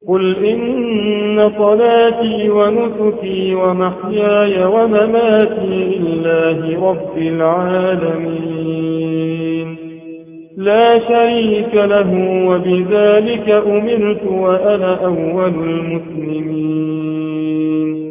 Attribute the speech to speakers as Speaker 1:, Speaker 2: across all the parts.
Speaker 1: قل إن صلاتي ونسكي ومحياي ومماتي لله رب العالمين لا شريك له وبذلك أمرت وأنا أول المسلمين.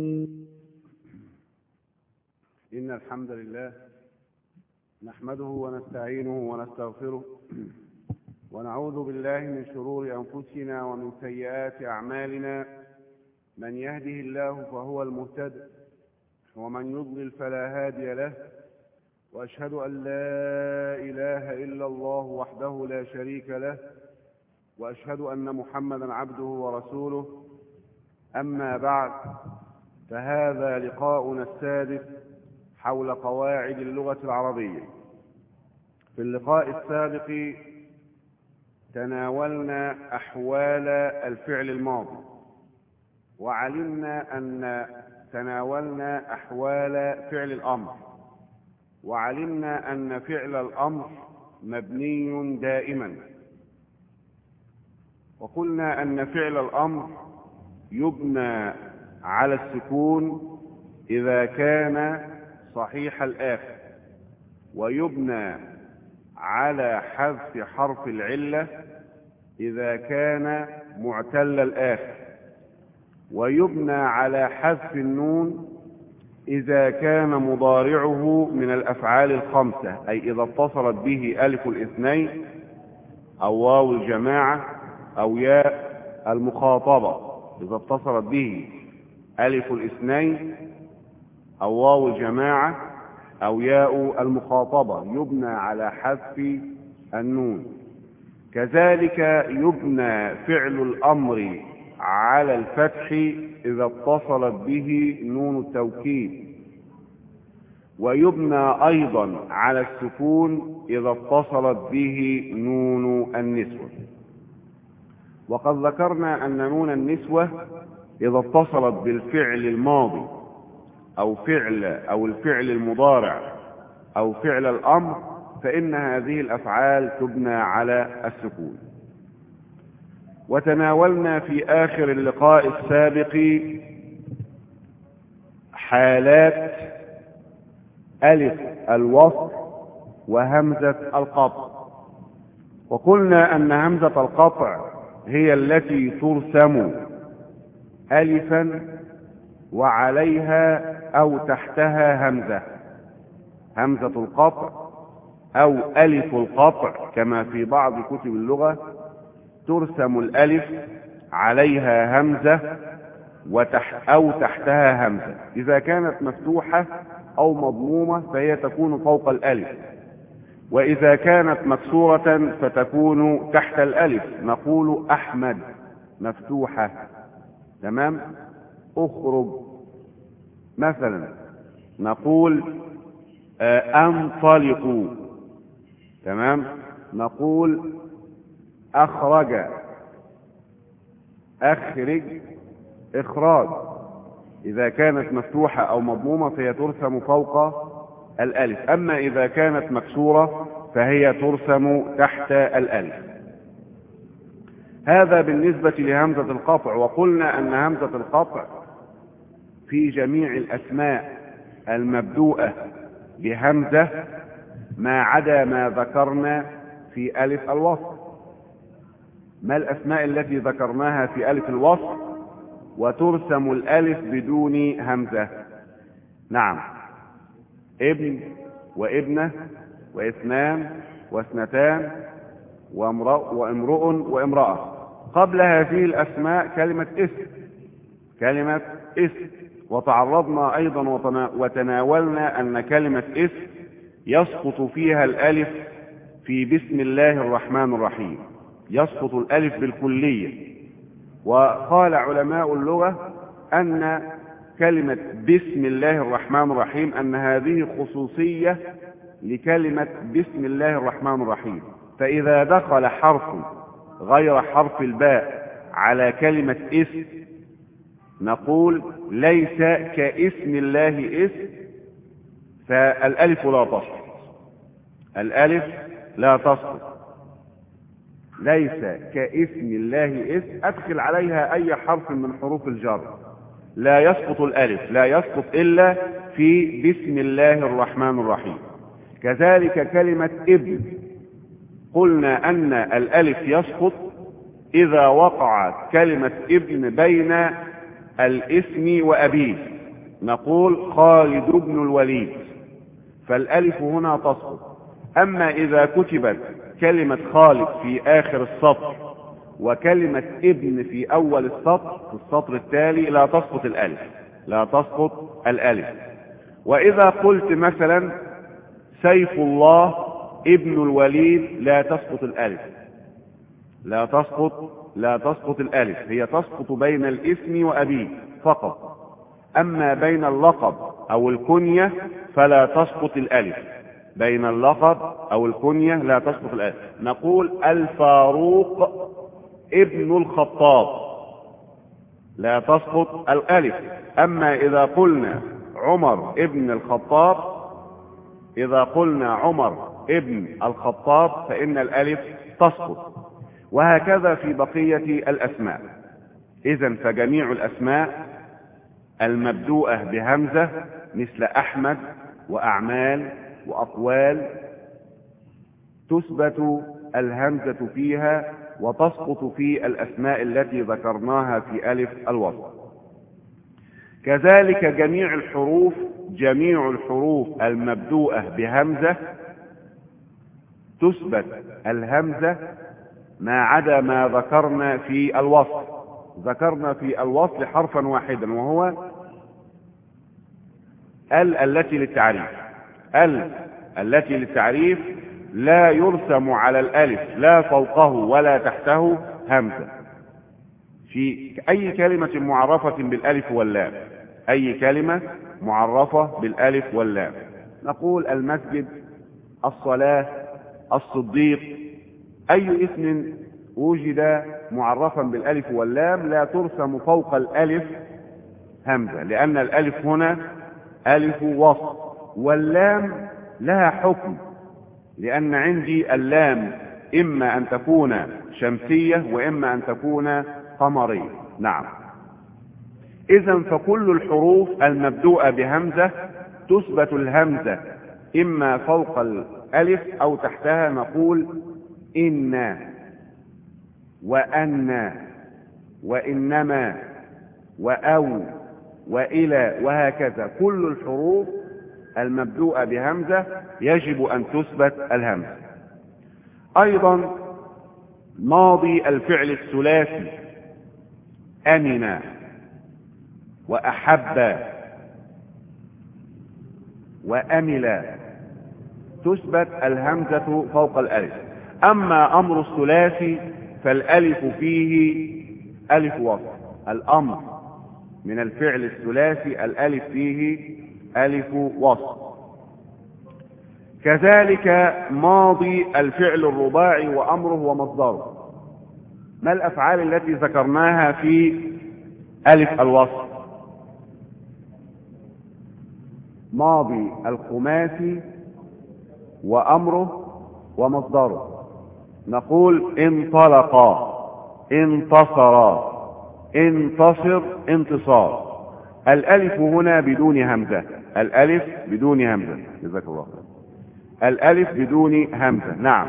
Speaker 2: إن الحمد لله نحمده ونستعينه ونستغفره ونعوذ بالله من شرور أنفسنا ومن سيئات أعمالنا. من يهده الله فهو المهتد ومن يضلل فلا هادي له، وأشهد أن لا إله إلا الله وحده لا شريك له، وأشهد أن محمدا عبده ورسوله. أما بعد، فهذا لقاؤنا السادس حول قواعد اللغة العربية. في اللقاء السابق تناولنا أحوال الفعل الماضي، وعلمنا أن تناولنا أحوال فعل الأمر، وعلمنا أن فعل الأمر مبني دائما، وقلنا أن فعل الأمر يبنى على السكون إذا كان صحيح الآخر، ويبنى على حذف حرف العلة إذا كان معتل الآخر، ويبنى على حذف النون إذا كان مضارعه من الأفعال الخمسة، أي إذا اتصلت به ألف الاثنين أو واو الجماعة أو ياء المخاطبة. إذا اتصلت به ألف الاثنين أو واو الجماعة أو ياء المخاطبة يبنى على حذف النون. كذلك يبنى فعل الأمر على الفتح إذا اتصلت به نون التوكيد، ويبنى أيضا على السكون إذا اتصلت به نون النسوة. وقد ذكرنا أن نون النسوة إذا اتصلت بالفعل الماضي أو الفعل المضارع أو فعل الأمر فإن هذه الأفعال تبنى على السكون. وتناولنا في آخر اللقاء السابق حالات ألف الوصل وهمزة القطع، وقلنا أن همزة القطع هي التي ترسم ألفا وعليها أو تحتها همزة القطع أو ألف القطع كما في بعض كتب اللغة، ترسم الألف عليها همزة أو تحتها همزة. إذا كانت مفتوحة أو مضمومة فهي تكون فوق الألف، وإذا كانت مكسورة فتكون تحت الألف. نقول أحمد مفتوحة، تمام. أخرج مثلا نقول أنطلقوا، تمام. نقول أخرج، أخرج، إخراج. إذا كانت مفتوحة أو مضمومة فهي ترسم فوق الألف، أما إذا كانت مكسورة فهي ترسم تحت الألف. هذا بالنسبة لهمزة القطع. وقلنا أن همزة القطع في جميع الأسماء المبدوءة بهمزة ما عدا ما ذكرنا في ألف الوصل. ما الأسماء التي ذكرناها في ألف الوصل وترسم الألف بدون همزة؟ نعم، ابن وابنة واثنان واثنتان وامرؤ وامرأة. قبل هذه الأسماء كلمة اسم. وتعرضنا أيضا وتناولنا أن كلمة اسم يسقط فيها الألف في بسم الله الرحمن الرحيم، يسقط الألف بالكلية. وقال علماء اللغة أن كلمة بسم الله الرحمن الرحيم أن هذه خصوصية لكلمة بسم الله الرحمن الرحيم، فإذا دخل حرف غير حرف الباء على كلمة اسم نقول ليس كاسم الله اسم، فالألف لا تسقط، الألف لا تسقط. ليس كاسم الله أدخل عليها أي حرف من حروف الجر لا يسقط الألف، لا يسقط إلا في بسم الله الرحمن الرحيم. كذلك كلمة ابن قلنا أن الألف يسقط إذا وقعت كلمة ابن بين الاسم وأبيه، نقول خالد بن الوليد، فالألف هنا تسقط. أما إذا كتبت كلمة خالد في آخر السطر وكلمة ابن في أول السطر في السطر التالي لا تسقط الألف، لا تسقط الألف. وإذا قلت مثلا سيف الله ابن الوليد لا تسقط الألف، لا تسقط الألف، هي تسقط بين الاسم وأبيه فقط. أما بين اللقب أو الكنية فلا تسقط الألف، بين اللقب أو الكنية لا تسقط الألف. نقول الفاروق ابن الخطاب لا تسقط الألف. أما إذا قلنا عمر ابن الخطاب، إذا قلنا عمر ابن الخطاب فإن الألف تسقط. وهكذا في بقية الأسماء. إذن فجميع الأسماء المبدوءة بهمزة مثل أحمد وأعمال وأقوال تثبت الهمزة فيها وتسقط في الأسماء التي ذكرناها في ألف الوصل. كذلك جميع الحروف المبدوءة بهمزة تثبت الهمزة ما عدا ما ذكرنا في الوصل. ذكرنا في الوصل حرفا واحدا وهو التي للتعريف. التي للتعريف لا يرسم على الألف لا فوقه ولا تحته همزة في أي كلمة معرفة بالألف واللام، أي كلمة معرفة بالألف واللام. نقول المسجد، الصلاة، الصديق، أي اسم وجد معرفا بالألف واللام لا ترسم فوق الألف همزة، لأن الألف هنا ألف وصل، واللام لها حكم، لأن عندي اللام إما أن تكون شمسية وإما أن تكون قمرية. نعم. إذن فكل الحروف المبدوءة بهمزة تثبت الهمزة إما فوق الألف أو تحتها. نقول إنا وأنا وإنما وأو وإلى وهكذا. كل الحروف المبدوءة بهمزة يجب أن تثبت الهمزة. أيضا ماضي الفعل الثلاثي أمن وأحب وأمل تثبت الهمزة فوق الألف. أما أمر الثلاثي فالألف فيه ألف وصل. الأمر من الفعل الثلاثي الألف فيه ألف وصل. كذلك ماضي الفعل الرباعي وأمره ومصدره. ما الأفعال التي ذكرناها في ألف الوصل؟ ماضي الخماسي وأمره ومصدره. نقول انطلقا، انتصرا، انتصر، انتصار. الألف هنا بدون همزة، الألف بدون همزة. جزاك الله خير. الألف بدون همزة. نعم.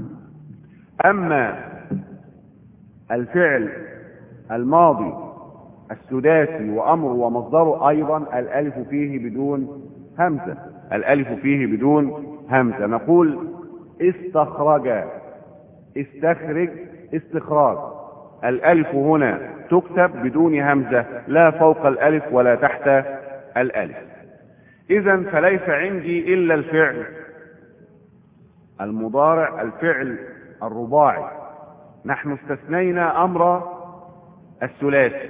Speaker 2: أما الفعل الماضي السداسي وأمر ومصدره أيضا الألف فيه بدون همزة، الألف فيه بدون همزة. نقول استخرج، استخرج، استخراج. الألف هنا تكتب بدون همزة لا فوق الألف ولا تحت الألف. إذن فليس عندي إلا الفعل المضارع الفعل الرباعي. نحن استثنينا أمر الثلاثي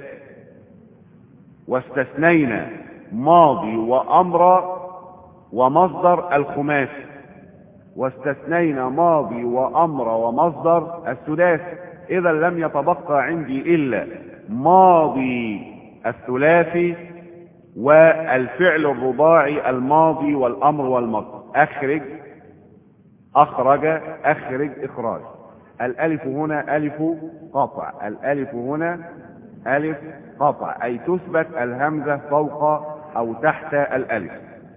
Speaker 2: واستثنينا ماضي وأمر ومصدر الخماسي واستثنينا ماضي وأمر ومصدر الثلاثي. إذا لم يتبقى عندي إلا ماضي الثلاثي والفعل الرباعي الماضي والأمر والمصدر. أخرج، أخرج، أخرج، إخراج. الألف هنا ألف قطع، الألف هنا ألف قطع، أي تثبت الهمزة فوق أو تحت الألف.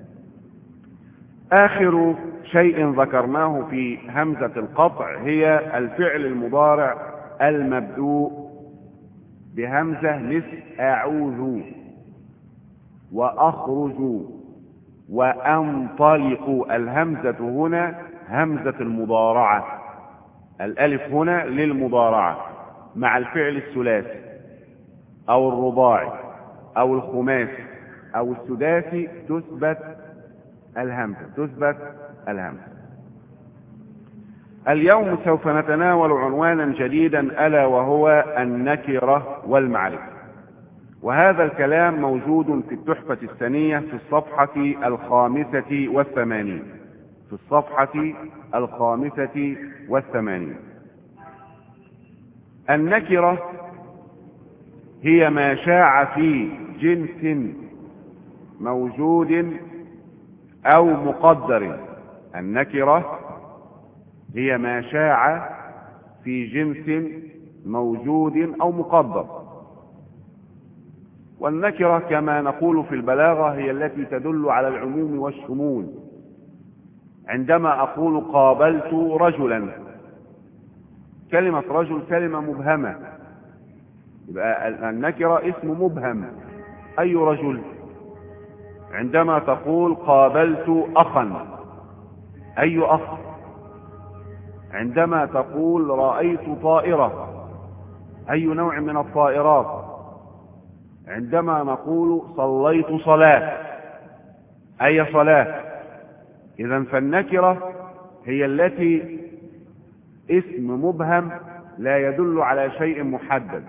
Speaker 2: آخر شيء ذكرناه في همزة القطع هي الفعل المضارع المبدوء بهمزة مثل أعوذ وأخرج وأنطلق. الهمزة هنا همزة المضارعة، الألف هنا للمضارعة مع الفعل الثلاثي أو الرباعي أو الخماسي أو السداسي تثبت الهمزة. اليوم سوف نتناول عنوانا جديدا ألا وهو النكرة والمعرفة، وهذا الكلام موجود في التحفة الثانية في الصفحة 85. في الصفحة 85. النكرة هي ما شاع في جنس موجود أو مقدر. النكرة هي ما شاع في جنس موجود أو مقدر. والنكرة كما نقول في البلاغة هي التي تدل على العموم والشمول. عندما أقول قابلت رجلا، كلمة رجل كلمة مبهمة، يبقى النكرة اسم مبهم. أي رجل؟ عندما تقول قابلت أخا، أي أخ؟ عندما تقول رأيت طائرة، أي نوع من الطائرات؟ عندما نقول صليت صلاة، أي صلاة؟ إذن فالنكرة هي التي اسم مبهم لا يدل على شيء محدد.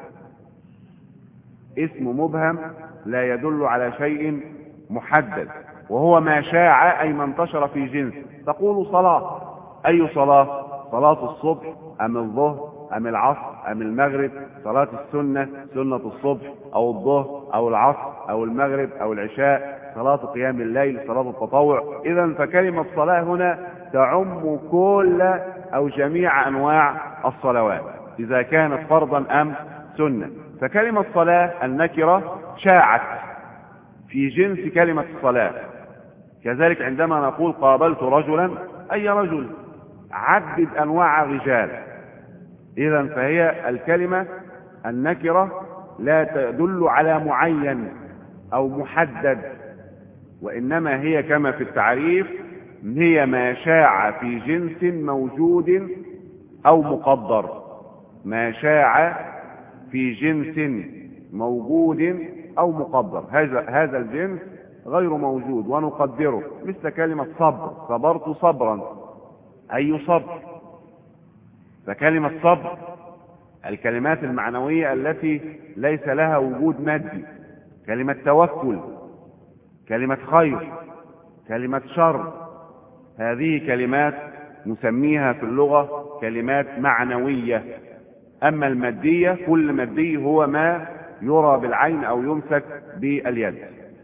Speaker 2: اسم مبهم لا يدل على شيء محدد، وهو ما شاع أي ما انتشر في جنس. تقول صلاة، أي صلاة؟ صلاة الصبح أم الظهر أم العصر أم المغرب؟ صلاة السنة، سنة الصبح أو الظهر أو العصر أو المغرب أو العشاء، صلاة قيام الليل، صلاة التطوع. إذن فكلمة صلاة هنا تعم كل أو جميع أنواع الصلوات إذا كانت فرضا أم سنة. فكلمة صلاة النكرة شاعت في جنس كلمة الصلاة. كذلك عندما نقول قابلت رجلا، أي رجل؟ عدد أنواع الرجال. إذن فهي الكلمة النكرة لا تدل على معين أو محدد، وإنما هي كما في التعريف هي ما شاع في جنس موجود أو مقدر. ما شاع في جنس موجود أو مقدر، هذا الجنس غير موجود ونقدره، مثل كلمة صبر، صبرت صبرا، أي صبر؟ فكلمة صبر الكلمات المعنوية التي ليس لها وجود مادي، كلمة توكل، كلمة خير، كلمة شر، هذه كلمات نسميها في اللغة كلمات معنوية. أما المادية كل مادي هو ما يرى بالعين أو يمسك باليد.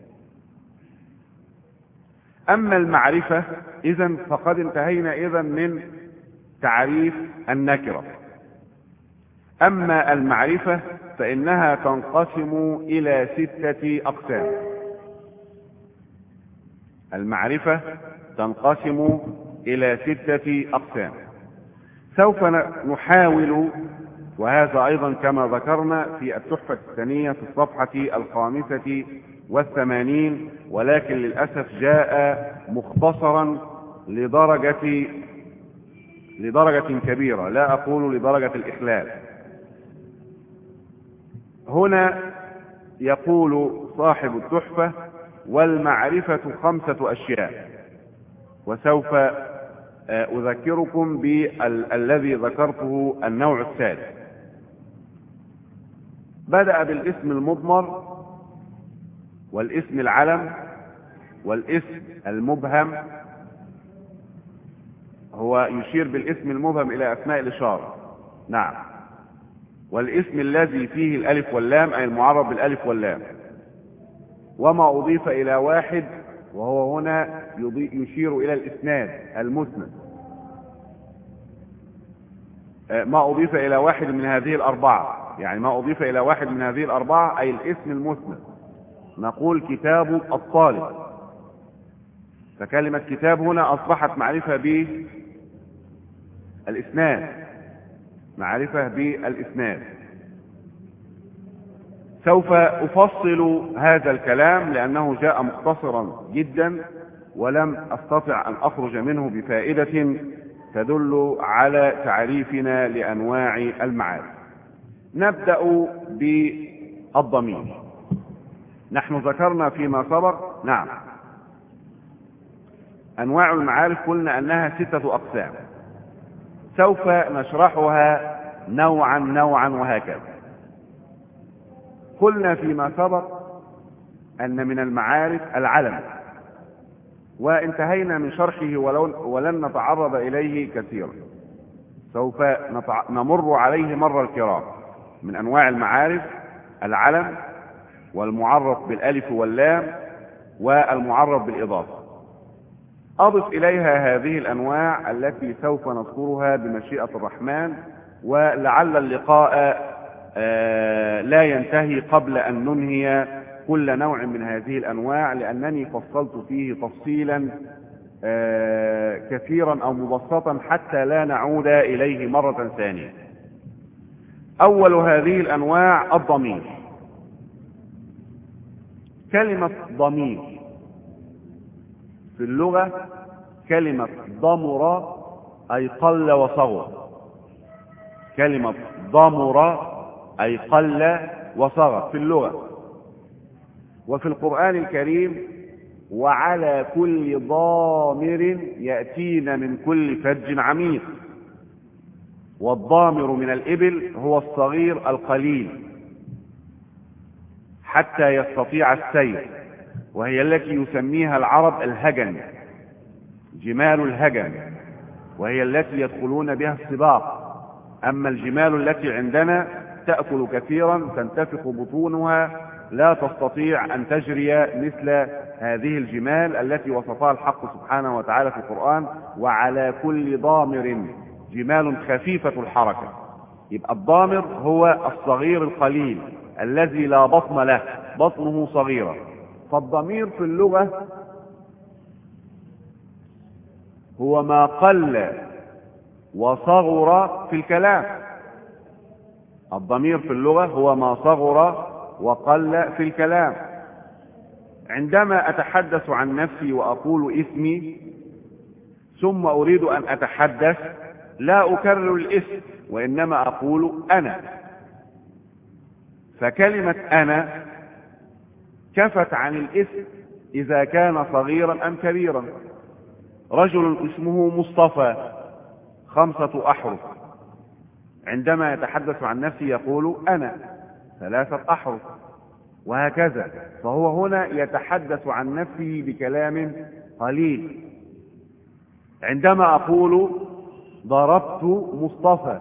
Speaker 2: أما المعرفة إذن فقد انتهينا إذن من تعريف النكرة. أما المعرفة فإنها تنقسم إلى 6 أقسام. المعرفة تنقسم إلى 6 أقسام. سوف نحاول، وهذا أيضا كما ذكرنا في التحفة الثانية في الصفحة 85، ولكن للأسف جاء مختصرا لدرجة كبيرة، لا أقول لدرجة الإخلال. هنا يقول صاحب التحفة: والمعرفة 5 أشياء. وسوف أذكركم بالذي ذكرته النوع الثالث. بدأ بالاسم المضمر والاسم العلم والاسم المبهم. هو يشير بالاسم المبهم إلى أسماء الإشارة، نعم. والاسم الذي فيه الألف واللام أي المعرب بالألف واللام، وما أضيف إلى واحد، وهو هنا يشير إلى الإسناد المسند. ما أضيف إلى واحد من هذه الأربعة، يعني ما أضيف إلى واحد من هذه الأربعة أي الاسم المسند. نقول كتاب الطالب، فكلمة كتاب هنا أصبحت معرفة بالإسناد، معرفة بالإسناد. سوف أفصل هذا الكلام لأنه جاء مختصرا جدا ولم أستطع أن أخرج منه بفائدة تدل على تعريفنا لأنواع المعارف. نبدأ بالضمير. نحن ذكرنا فيما سبق أنواع المعارف، قلنا أنها 6 أقسام، سوف نشرحها نوعا وهكذا. قلنا فيما سبق أن من المعارف العلم، وانتهينا من شرحه ولن نتعرض إليه كثيرا، سوف نمر عليه مر الكرام. من أنواع المعارف العلم، والمعرف بالألف واللام، والمعرف بالإضافة. أضف إليها هذه الأنواع التي سوف نذكرها بمشيئة الرحمن، ولعل اللقاء لا ينتهي قبل أن ننهي كل نوع من هذه الأنواع، لأنني فصلت فيه تفصيلا كثيرا أو مبسطا حتى لا نعود إليه مرة ثانية. أول هذه الأنواع الضمير. كلمة ضمير في اللغة كلمة ضمر أي قل وصغر، كلمة ضمر أي قل وصغر في اللغة. وفي القرآن الكريم وعلى كل ضامر يأتين من كل فج عميق. والضامر من الإبل هو الصغير القليل حتى يستطيع السير، وهي التي يسميها العرب الهجن، جمال الهجن، وهي التي يدخلون بها السباق. أما الجمال التي عندنا تأكل كثيرا، تنتفخ بطونها، لا تستطيع أن تجري مثل هذه الجمال التي وصفها الحق سبحانه وتعالى في القرآن: وعلى كل ضامر، جمال خفيفة الحركة. يبقى الضامر هو الصغير القليل الذي لا بطن له، بطنه صغيرة. فالضمير في اللغة هو ما قل وصغر في الكلام. الضمير في اللغة هو ما صغر وقل في الكلام. عندما أتحدث عن نفسي وأقول اسمي ثم أريد أن أتحدث لا أكرر الاسم، وإنما أقول أنا. فكلمة أنا كفت عن الاسم إذا كان صغيرا أم كبيرا. رجل اسمه مصطفى 5 أحرف، عندما يتحدث عن نفسه يقول أنا 3 أحرف، وهكذا. فهو هنا يتحدث عن نفسه بكلام قليل. عندما أقول ضربت مصطفى،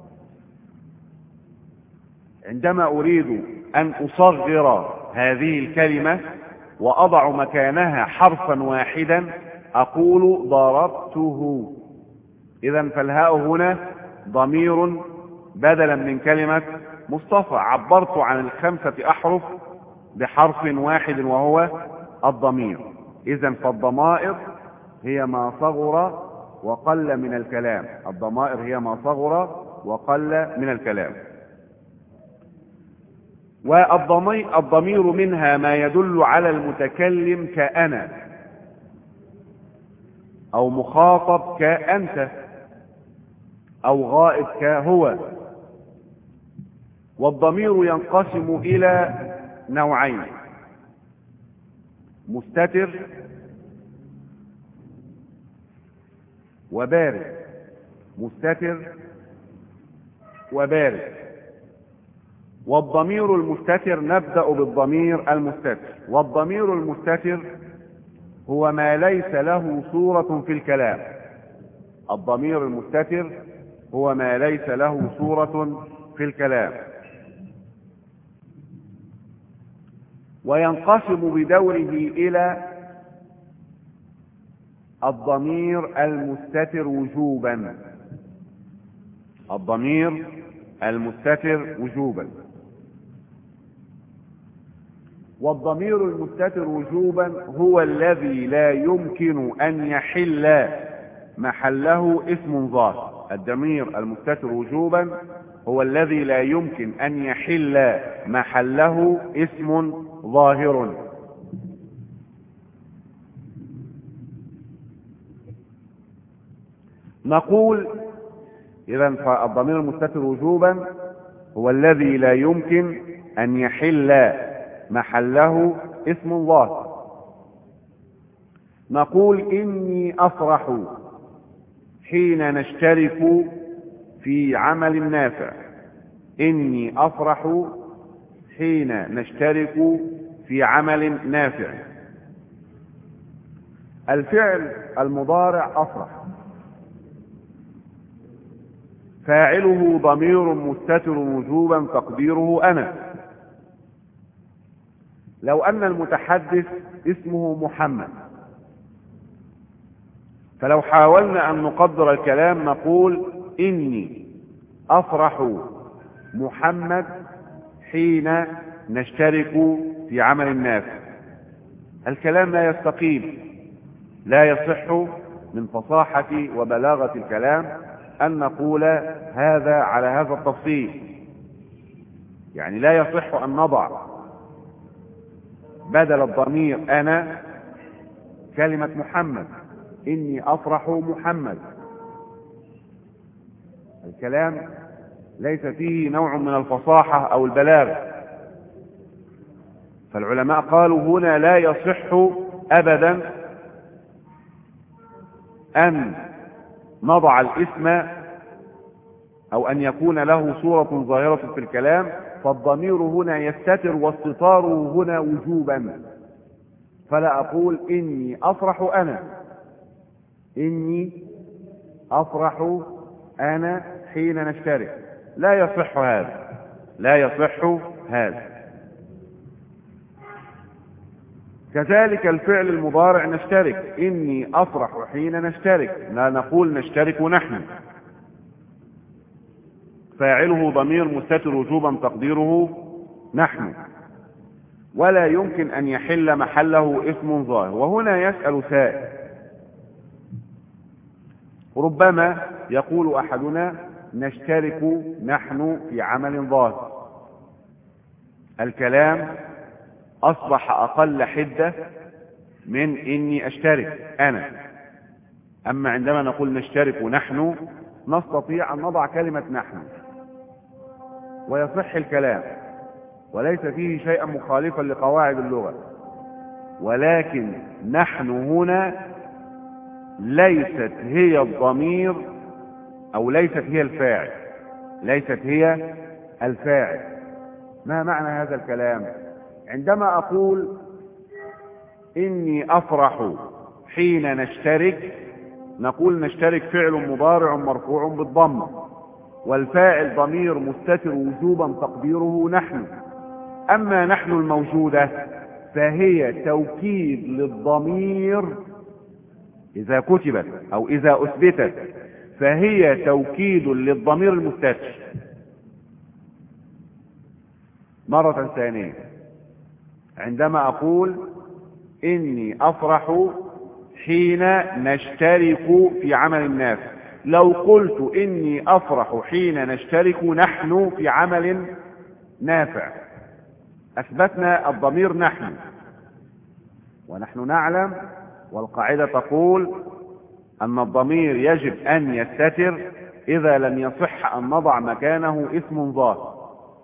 Speaker 2: عندما أريد أن أصغر هذه الكلمة وأضع مكانها حرفا واحدا أقول ضربته. إذن فالهاء هنا ضمير بدلا من كلمة مصطفى. عبرت عن 5 أحرف بحرف واحد وهو الضمير. إذن فالضمائر هي ما صغر وقل من الكلام، الضمائر هي ما صغر وقل من الكلام. والضمير منها ما يدل على المتكلم كأنا، أو مخاطب كأنت، أو غائب كهو. والضمير ينقسم إلى نوعين: مستتر وبارز. مستتر وبارز. والضمير المستتر، نبدأ بالضمير المستتر. والضمير المستتر هو ما ليس له صورة في الكلام. الضمير المستتر هو ما ليس له صورة في الكلام، وينقسم بدوره إلى الضمير المستتر وجوبا. الضمير المستتر وجوبا. والضمير المستتر وجوبا هو الذي لا يمكن أن يحل محله اسم ظاهر. الضمير المستتر وجوبا هو الذي لا يمكن أن يحل محله اسم ظاهر. نقول إذن فالضمير المستتر وجوبا هو الذي لا يمكن أن يحل محله اسم ظاهر. نقول إني أفرح حين نشترك في عمل نافع. إني أفرح حين نشترك في عمل نافع. الفعل المضارع أفرح فاعله ضمير مستتر وجوبا تقديره أنا. لو أن المتحدث اسمه محمد، فلو حاولنا أن نقدر الكلام نقول إني أفرح محمد حين نشترك في عمل نافع. الكلام لا يستقيم، لا يصح من فصاحة وبلاغة الكلام أن نقول هذا على هذا التفصيل. يعني لا يصح أن نضع بدل الضمير أنا كلمة محمد. إني أفرح محمد. الكلام ليس فيه نوع من الفصاحة أو البلاغة. فالعلماء قالوا هنا لا يصح أبدا أن نضع الاسم أو أن يكون له صورة ظاهرة في الكلام، فالضمير هنا يستتر واستتاره هنا وجوبا. فلا أقول إني أفرح أنا. إني أفرح أنا حين نشترك. لا يصح هذا، لا يصح هذا. كذلك الفعل المضارع نشترك. إني أفرح حين نشترك. لا نقول نشترك نحن. فاعله ضمير مستتر وجوبا تقديره نحن، ولا يمكن أن يحل محله اسم ظاهر. وهنا يسأل سائل، ربما يقول أحدنا نشترك نحن في عمل ظاهر. الكلام أصبح أقل حدة من إني أشترك أنا. أما عندما نقول نشترك نحن نستطيع أن نضع كلمة نحن ويصح الكلام وليس فيه شيئا مخالفا لقواعد اللغة. ولكن نحن هنا ليست هي الضمير أو ليست هي الفاعل. ليست هي الفاعل. ما معنى هذا الكلام؟ عندما أقول إني أفرح حين نشترك، نقول نشترك فعل مضارع مرفوع بالضمة، والفاعل ضمير مستتر وجوبا تقديره نحن. أما نحن الموجودة فهي توكيد للضمير إذا كتبت أو إذا أثبتت، فهي توكيد للضمير المستتر. مرة ثانية، عندما أقول إني أفرح حين نشترك في عمل نافع، لو قلت إني أفرح حين نشترك نحن في عمل نافع أثبتنا الضمير نحن، ونحن نعلم والقاعدة تقول أن الضمير يجب أن يستتر إذا لم يصح أن نضع مكانه اسم ظاهر.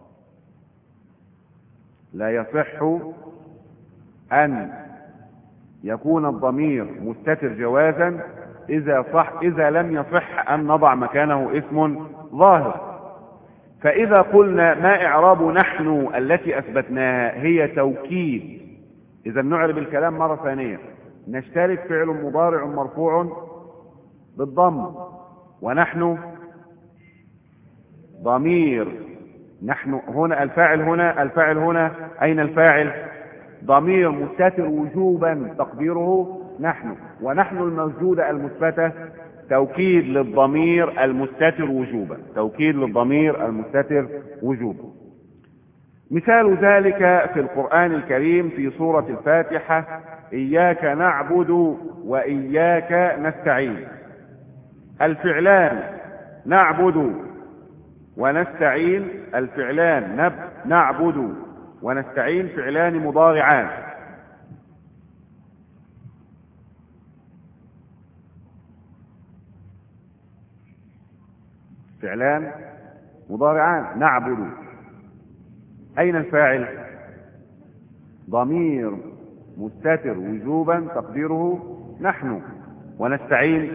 Speaker 2: لا يصح أن يكون الضمير مستتر جوازا إذا لم يصح أن نضع مكانه اسم ظاهر. فإذا قلنا ما إعراب نحن التي أثبتناها؟ هي توكيد. إذا نعرب الكلام مرة ثانية. نشترك فعل مضارع مرفوع بالضم، ونحن ضمير. نحن هنا الفاعل هنا أين الفاعل؟ ضمير مستتر وجوبا تقديره نحن، ونحن الموجودة المثبتة توكيد للضمير المستتر وجوبا، توكيد للضمير المستتر وجوبا. مثال ذلك في القرآن الكريم في سورة الفاتحة: إياك نعبد وإياك نستعين. الفعلان نعبد ونستعين، الفعلان نعبد ونستعين فعلان مضارعان، فعلان مضارعان نعبد. أين الفاعل؟ ضمير مستتر وجوبا تقديره نحن. ونستعين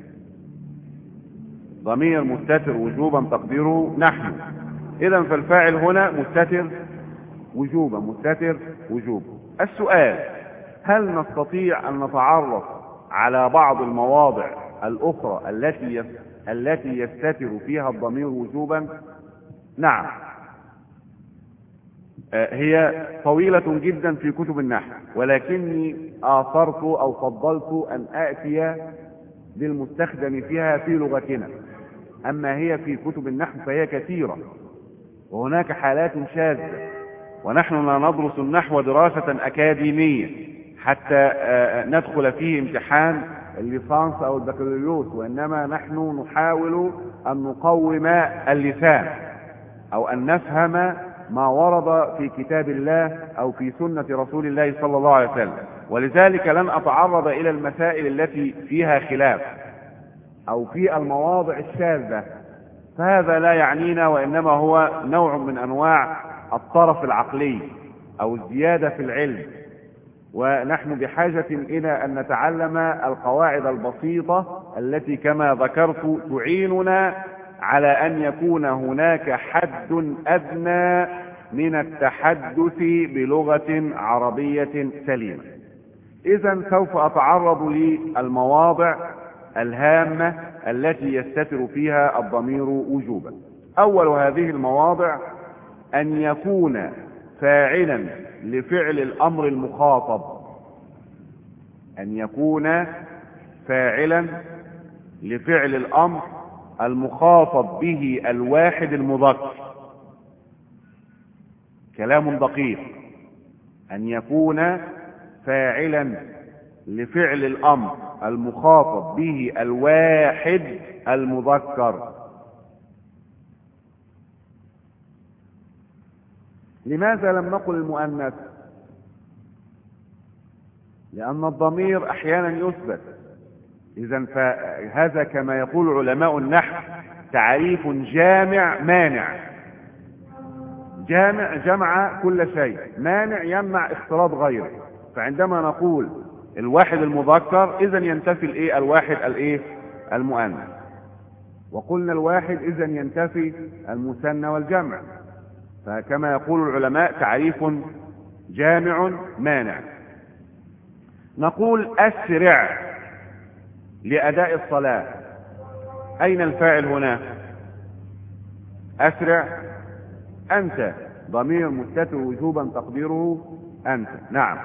Speaker 2: ضمير مستتر وجوبا تقديره نحن. إذن فالفاعل هنا مستتر وجوبا، مستتر وجوبا. السؤال: هل نستطيع أن نتعرف على بعض المواضع الأخرى التي يستتر فيها الضمير وجوبا؟ نعم، هي طويلة جدا في كتب النحو، ولكني آثرت أو فضلت أن آتي بالمستخدم فيها في لغتنا. أما هي في كتب النحو فهي كثيرة، وهناك حالات شاذة، ونحن لا ندرس النحو دراسة أكاديمية حتى ندخل فيه امتحان الليسانس أو البكالوريوس، وإنما نحن نحاول أن نقوم اللسان أو أن نفهم ما ورد في كتاب الله أو في سنة رسول الله صلى الله عليه وسلم. ولذلك لن أتعرض إلى المسائل التي فيها خلاف أو في المواضع الشاذة، فهذا لا يعنينا، وإنما هو نوع من أنواع الطرف العقلي أو الزيادة في العلم، ونحن بحاجة إلى أن نتعلم القواعد البسيطة التي كما ذكرت تعيننا على أن يكون هناك حد أدنى من التحدث بلغة عربية سليمة. إذن سوف أتعرض للمواضع الهامة التي يستتر فيها الضمير وجوبا. أول هذه المواضع أن يكون فاعلا لفعل الأمر المخاطب، أن يكون فاعلا لفعل الأمر المخاطب به الواحد المذكر. كلام دقيق: أن يكون فاعلا لفعل الأمر المخاطب به الواحد المذكر. لماذا لم نقل المؤنث؟ لأن الضمير أحيانا يثبت. إذن فهذا كما يقول علماء النحو تعريف جامع مانع. جامع جمع كل شيء، مانع يمنع اختلاط غيره. فعندما نقول الواحد المذكر إذن ينتفي الايه؟ الواحد الايه؟ المؤنث. وقلنا الواحد إذن ينتفي المثنى والجمع. فكما يقول العلماء تعريف جامع مانع. نقول أسرع لأداء الصلاة. أين الفاعل هنا؟ أسرع أنت، ضمير مستتر وجوبا تقديره أنت. نعم.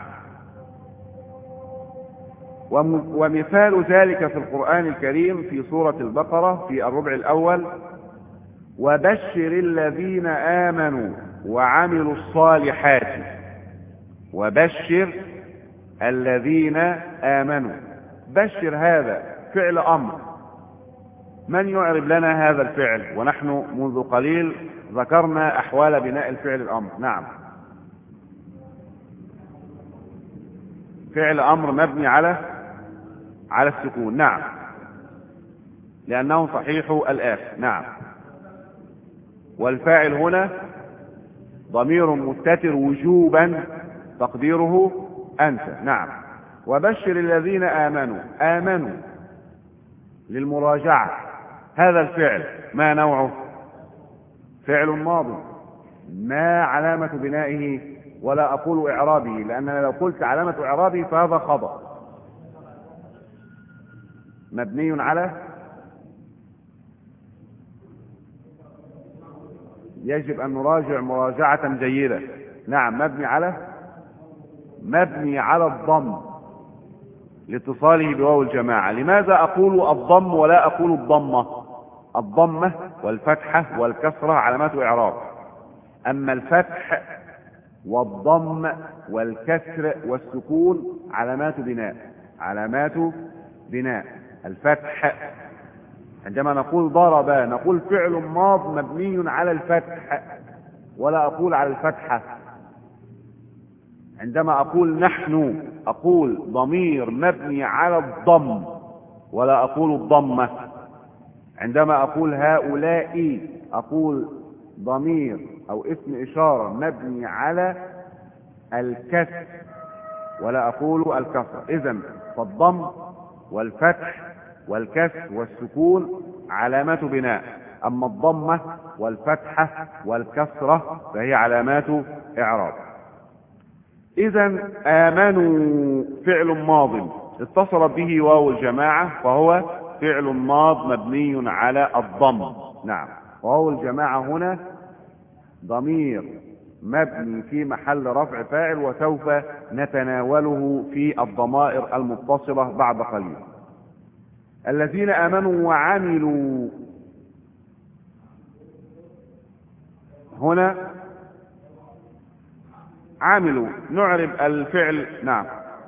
Speaker 2: ومثال ذلك في القرآن الكريم في سورة البقرة في الربع الأول: وبشر الذين آمنوا وعملوا الصالحات. وبشر الذين آمنوا. بشر هذا فعل أمر. من يعرب لنا هذا الفعل؟ ونحن منذ قليل ذكرنا أحوال بناء الفعل الأمر. نعم، فعل أمر مبني على السكون. نعم، لأنه صحيح الآخر. نعم. والفاعل هنا ضمير مستتر وجوبا تقديره أنت. نعم. وبشر الذين آمنوا. آمنوا للمراجعة. هذا الفعل ما نوعه؟ فعل ماضي. ما علامة بنائه؟ ولا أقول إعرابه، لأننا لو قلت علامة إعرابه فهذا خطأ. مبني على، يجب أن نراجع مراجعة جيدة. نعم، مبني على الضم. لاتصاله بواو الجماعة. لماذا أقول الضم ولا أقول الضمة؟ الضمة والفتحة والكسرة علامات إعراب، أما الفتح والضم والكسر والسكون علامات بناء. علامات بناء. الفتح عندما نقول ضرب نقول فعل ماض مبني على الفتح ولا أقول على الفتحة. عندما أقول نحن أقول ضمير مبني على الضم ولا أقول الضمة. عندما أقول هؤلاء أقول ضمير أو اسم إشارة مبني على الكسر ولا أقول الكسر. إذن فالضم والفتح والكسر والسكون علامات بناء، أما الضمة والفتحة والكسرة فهي علامات إعراب. إذن آمنوا فعل ماض اتصل به واو الجماعة فهو فعل ماض مبني على الضم. نعم، واو الجماعة هنا ضمير مبني في محل رفع فاعل، وسوف نتناوله في الضمائر المتصلة بعد قليل. الذين آمنوا وعملوا، هنا عملوا نعرب الفعل. نعم،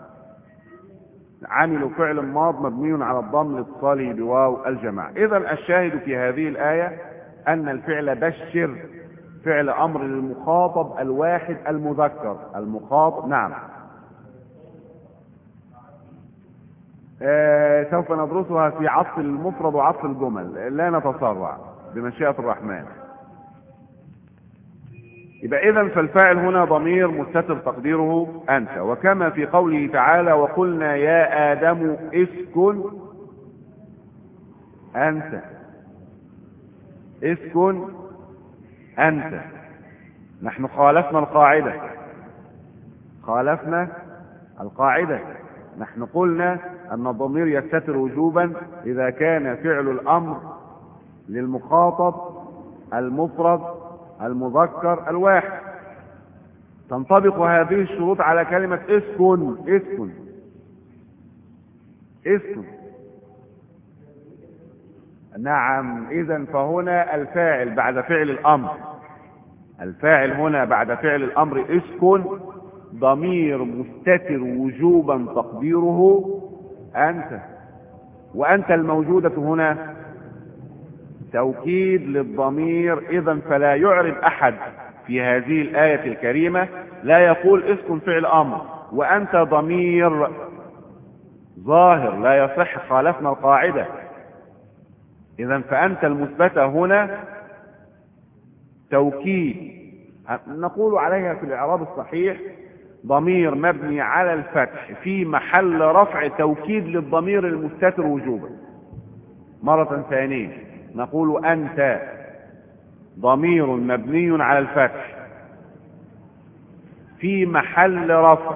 Speaker 2: عملوا فعل ماض مبني على الضم لاتصاله بواو الجماعة. إذن الشاهد في هذه الآية أن الفعل بشر فعل أمر للمخاطب الواحد المذكر. المخاطب نعم سوف ندرسها في عطف المفرد وعطف الجمل، لا نتسرع بمشيئة الرحمن. يبقى إذن فالفاعل هنا ضمير مستتر تقديره أنت، وكما في قوله تعالى وقلنا يا آدم اسكن أنت. اسكن أنت. نحن خالفنا القاعدة، خالفنا القاعدة. نحن قلنا أن الضمير يستتر وجوبا إذا كان فعل الأمر للمخاطب المفرد المذكر الواحد. تنطبق هذه الشروط على كلمة اسكن. اسكن اسكن. نعم، إذن فهنا الفاعل بعد فعل الأمر، الفاعل هنا بعد فعل الأمر اسكن ضمير مستتر وجوبا تقديره أنت، وأنت الموجودة هنا توكيد للضمير. إذن فلا يعرب أحد في هذه الآية الكريمة لا يقول اسكن فعل أمر وأنت ضمير ظاهر، لا يصح، خالفنا القاعدة. إذن فأنت المثبتة هنا توكيد نقول عليها في الإعراب الصحيح ضمير مبني على الفتح في محل رفع توكيد للضمير المستتر وجوبا. مرة ثانية نقول أنت ضمير مبني على الفتح في محل رفع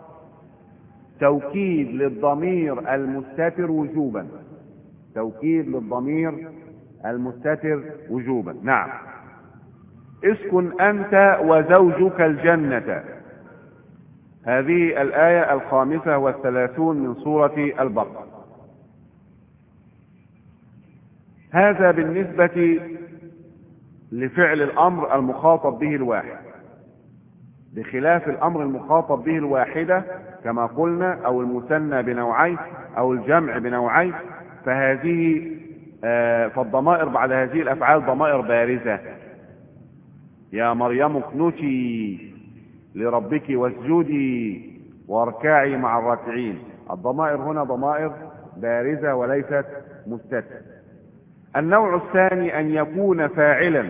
Speaker 2: توكيد للضمير المستتر وجوبا. توكيد للضمير المستتر وجوبا. نعم، اسكن أنت وزوجك الجنة. هذه الآية 35 من سورة البقرة. هذا بالنسبة لفعل الأمر المخاطب به الواحد، بخلاف الأمر المخاطب به الواحدة كما قلنا أو المثنى بنوعين أو الجمع بنوعين، فالضمائر بعد هذه الأفعال ضمائر بارزة. يا مريم اقنتي لربك واسجدي واركعي مع الراكعين. الضمائر هنا ضمائر بارزة وليست مستترة. النوع الثاني أن يكون فاعلا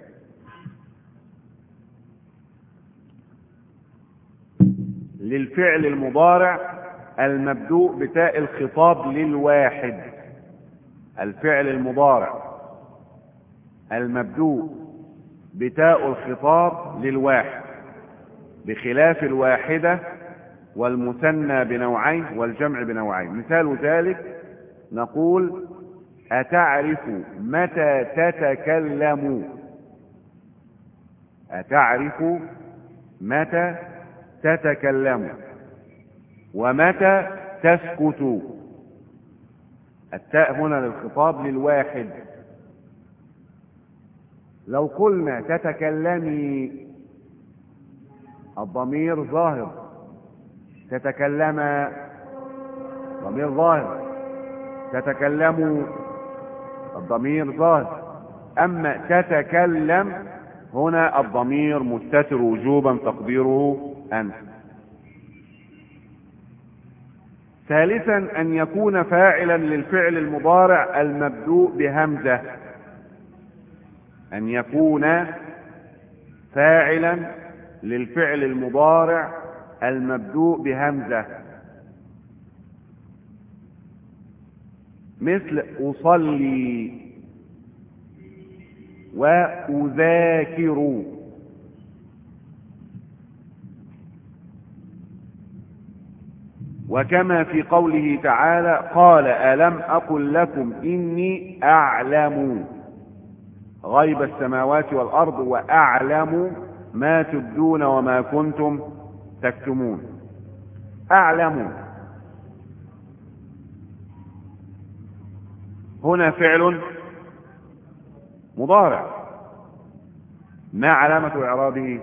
Speaker 2: للفعل المضارع المبدوء بتاء الخطاب للواحد. الفعل المضارع المبدوء بتاء الخطاب للواحد بخلاف الواحدة والمثنى بنوعين والجمع بنوعين. مثال ذلك نقول أتعرف متى تتكلم. أتعرف متى تتكلم. ومتى تسكت. التاء هنا للخطاب للواحد. لو قلنا تتكلمي الضمير ظاهر، تتكلم ضمير ظاهر، تتكلموا الضمير ظاهر. أما تتكلم هنا الضمير مستتر وجوبا تقديره أنت. ثالثا أن يكون فاعلا للفعل المضارع المبدوء بهمزة. أن يكون فاعلا للفعل المضارع المبدوء بهمزة، مثل أصلي وأذاكر. وكما في قوله تعالى قال ألم أقل لكم إني أعلم غيب السماوات والأرض وأعلم ما تبدون وما كنتم تكتمون. أعلم هنا فعل مضارع، ما علامة إعرابه؟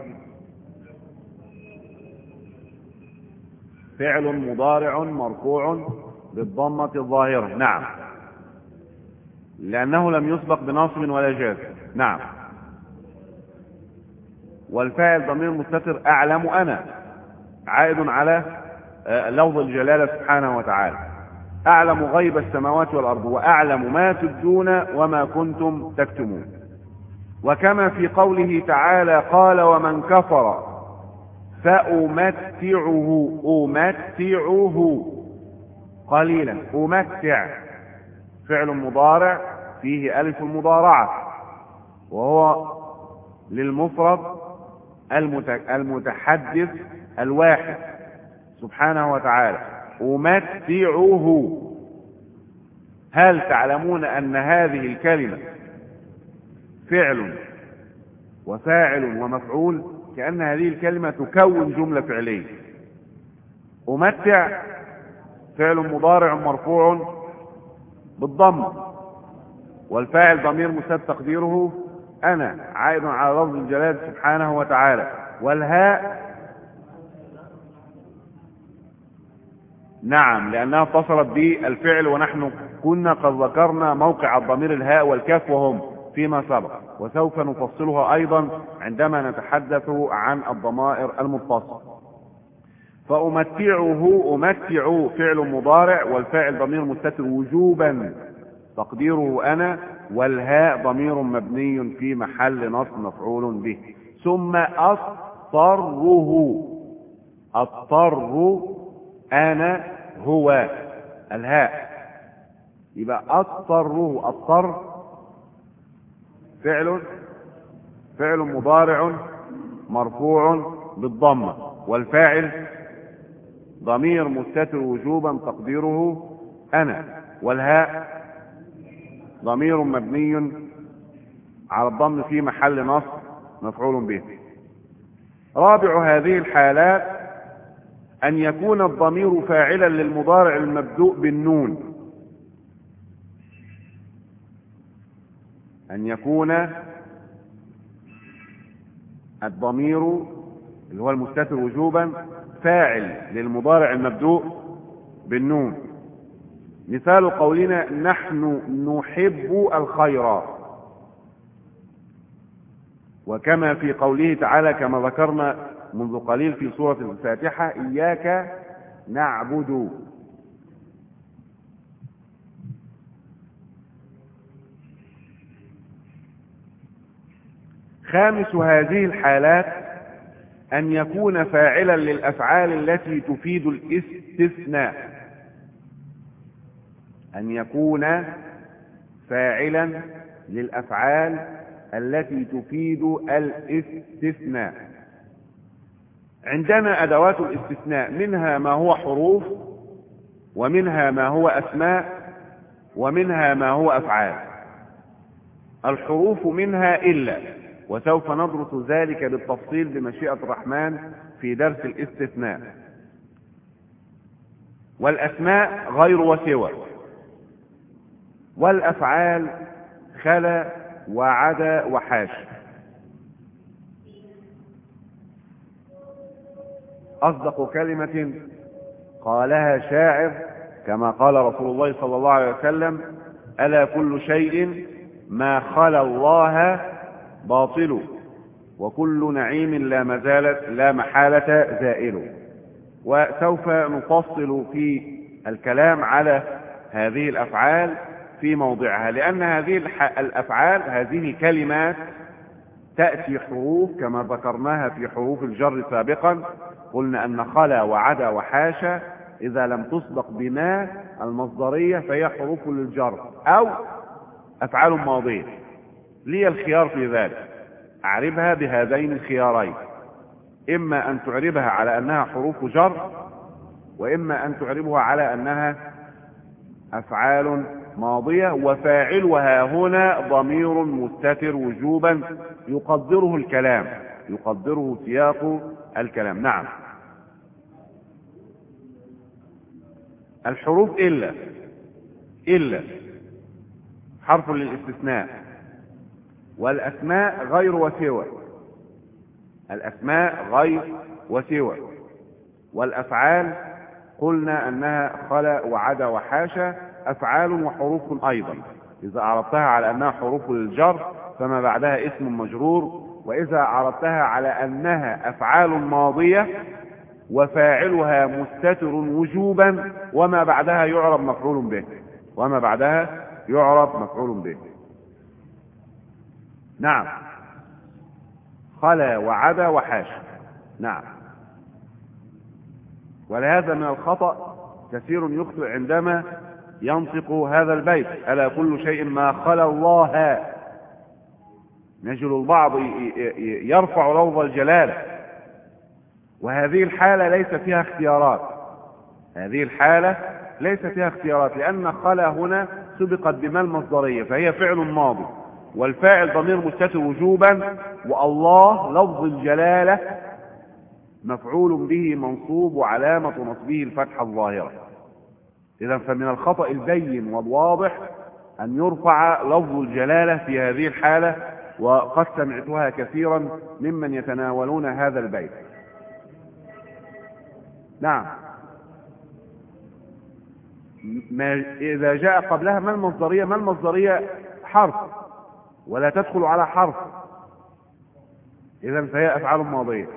Speaker 2: فعل مضارع مرفوع بالضمة الظاهرة. نعم، لأنه لم يسبق بناصب ولا جازم. نعم. والفاعل ضمير مستتر أعلم أنا، عائد على لفظ الجلالة سبحانه وتعالى. أعلم غيب السماوات والأرض وأعلم ما تبدون وما كنتم تكتمون. وكما في قوله تعالى قال ومن كفر فأمتعه قليلا. أمتع فعل مضارع فيه ألف المضارعة، وهو للمفرد المتحدث الواحد سبحانه وتعالى. أمتعه. هل تعلمون أن هذه الكلمة فعل وفاعل ومفعول؟ كأن هذه الكلمة تكون جملة فعلية. أمتع فعل مضارع مرفوع بالضم، والفاعل ضمير مستتر تقديره أنا، عائد على لفظ الجلال سبحانه وتعالى. والهاء نعم لأنها اتصلت بالفعل، ونحن كنا قد ذكرنا موقع الضمير الهاء والكاف وهم فيما سبق، وسوف نفصلها أيضا عندما نتحدث عن الضمائر المتصلة. فأمتعه، أمتع فعل مضارع والفاعل ضمير مستتر وجوبا تقديره أنا، والهاء ضمير مبني في محل نصب مفعول به. ثم أضطره، أضطر أنا هو الهاء، يبقى أضطره. أضطر فعل مضارع مرفوع بالضمة، والفاعل ضمير مستتر وجوبا تقديره أنا، والهاء ضمير مبني على الضم في محل نصب مفعول به. رابع هذه الحالات أن يكون الضمير فاعلا للمضارع المبدوء بالنون. أن يكون الضمير اللي هو المستتر وجوبا فاعل للمضارع المبدوء بالنون. مثال قولنا نحن نحب الخير، وكما في قوله تعالى كما ذكرنا منذ قليل في سورة الفاتحة إياك نعبد. خامس هذه الحالات أن يكون فاعلا للأفعال التي تفيد الاستثناء. أن يكون فاعلا للأفعال التي تفيد الاستثناء. عندنا أدوات الاستثناء، منها ما هو حروف، ومنها ما هو أسماء، ومنها ما هو أفعال. الحروف منها إلا، وسوف ندرس ذلك بالتفصيل بمشيئة الرحمن في درس الاستثناء. والأسماء غير وسوى، والأفعال خلا وعدا وحاشا. أصدق كلمة قالها شاعر كما قال رسول الله صلى الله عليه وسلم: ألا كل شيء ما خلا الله باطل، وكل نعيم لا محالة زائل. وسوف نفصل في الكلام على هذه الأفعال في موضعها، لأن هذه الأفعال، هذه كلمات تأتي حروف كما ذكرناها في حروف الجر سابقا. قلنا أن خلا وعدا وحاشا إذا لم تسبق بما المصدرية فهي حروف للجر أو أفعال ماضية. لي الخيار في ذلك، أعربها بهذين الخيارين: إما أن تعربها على أنها حروف جر، وإما أن تعربها على أنها أفعال ماضية، وفاعلها هنا ضمير مستتر وجوبا يقدره الكلام، يقدره سياق الكلام. نعم. الحروف إلا حرف للاستثناء، والأسماء غير وسوى، الأسماء غير وسوى، والأفعال قلنا أنها خلا وعدا وحاشا، أفعال وحروف أيضا. إذا عرضتها على أنها حروف للجر فما بعدها اسم مجرور، وإذا عرضتها على أنها أفعال ماضية وفاعلها مستتر وجوبا وما بعدها يعرب مفعول به، وما بعدها يعرب مفعول به. نعم. خلا وعدا وحاشا. نعم. ولهذا من الخطأ كثير يخطئ عندما ينطق هذا البيت: ألا كل شيء ما خلا الله. نجد البعض يرفع لفظ الجلالة، وهذه الحالة ليس فيها اختيارات، هذه الحالة ليس فيها اختيارات، لأن خلا هنا سبقت بما المصدرية فهي فعل ماضي، والفاعل ضمير مستتر وجوبا، والله لفظ الجلالة مفعول به منصوب وعلامة نصبه الفتحة الظاهرة. إذا فمن الخطأ البين والواضح أن يرفع لفظ الجلالة في هذه الحالة، وقد سمعتها كثيرا ممن يتناولون هذا البيت. نعم. إذا جاء قبلها ما المصدرية؟ ما المصدرية حرف ولا تدخل على حرف، إذا فهي أفعال ماضية.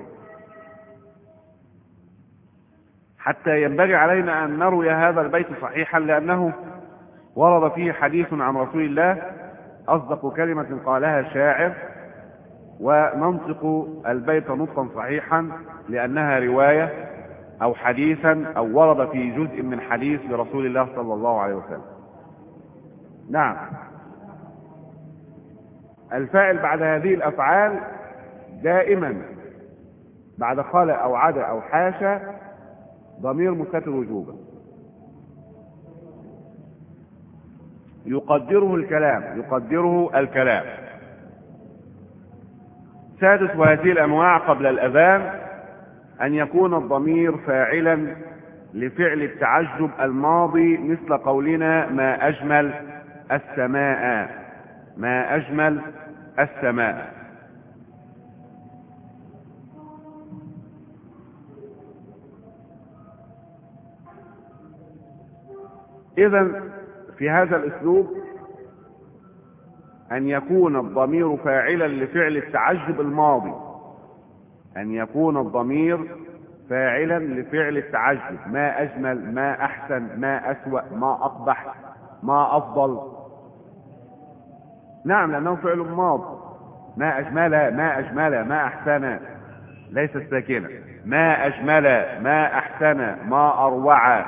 Speaker 2: حتى ينبغي علينا أن نروي هذا البيت صحيحا، لأنه ورد فيه حديث عن رسول الله: أصدق كلمة قالها شاعر. وننطق البيت نطقا صحيحا لأنها رواية أو حديثا أو ورد في جزء من حديث لرسول الله صلى الله عليه وسلم. نعم. الفاعل بعد هذه الأفعال دائما بعد خلا أو عدا أو حاشا ضمير مستتر وجوبا يقدره الكلام. سادس وهذه الأنواع قبل الأذان أن يكون الضمير فاعلا لفعل التعجب الماضي، مثل قولنا: ما أجمل السماء، ما أجمل السماء. إذن في هذا الأسلوب أن يكون الضمير فاعلا لفعل التعجب الماضي، أن يكون الضمير فاعلا لفعل التعجب: ما أجمل، ما أحسن، ما أسوأ، ما أقبح، ما أفضل. نعم، لأنه فعل ماضي. ما أجمل، ما أجمل، ما أحسن، ليست ساكنة. ما أجمل، ما أحسن، ما أروع،